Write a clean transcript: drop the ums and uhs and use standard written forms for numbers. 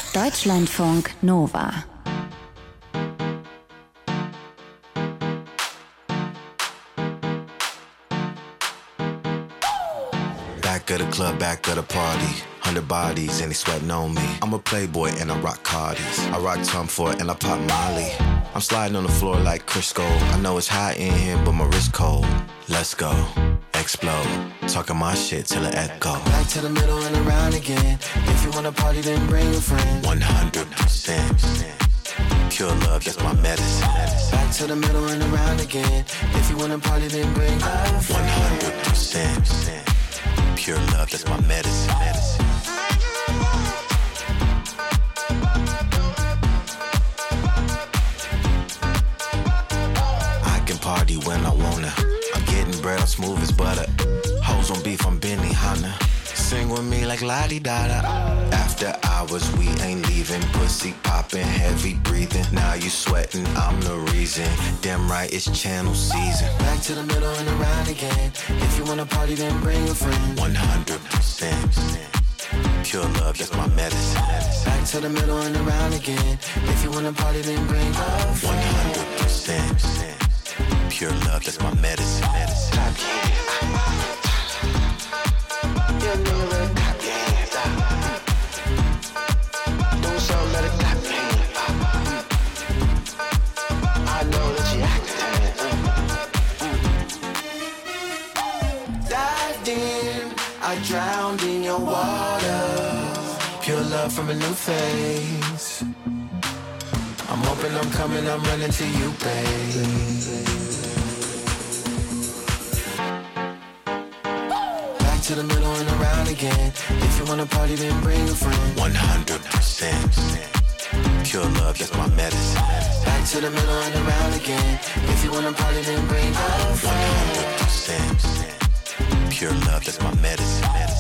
Deutschlandfunk Nova. Back of the club, back of the party. 100 bodies and they sweating on me. I'm a playboy and I rock Cardis. I rock Tom Ford and I pop Molly. I'm sliding on the floor like Crisco. I know it's hot in here, but my wrist cold. Let's go, explode. Talking my shit till it echo. Back to the middle and around again. If you wanna party, then bring a friend. 100%. Pure love, that's my medicine. Back to the middle and around again. If you wanna party, then bring a friend. 100%. Pure love, that's my medicine. I can party when I wanna. I'm getting bread, I'm smooth as butter. Hoes on beef, I'm Benny Hanna. Sing with me like la-di-da-da. After hours, we ain't leaving. Pussy popping, heavy breathing. Now you sweating, I'm the reason. Damn right, it's channel season. Back to the middle and around again. If you wanna party, then bring a friend. 100%. Pure love, that's my medicine. Back to the middle and around again. If you wanna party, then bring a friend. 100%. Pure love, that's my medicine. Clap your hands. Yeah, nigga, let it clap your hands. Do something, let it clap your hands. I know that you acting. Dived in, I drowned in your water. Pure love from a new face. I'm hoping I'm coming, I'm running to you, babe. To the middle and around again. If you wanna party, then bring a friend. 100%. Pure love, that's my medicine. Back to the middle and around again. If you wanna party, then bring a friend. 100%. Pure love, that's my medicine.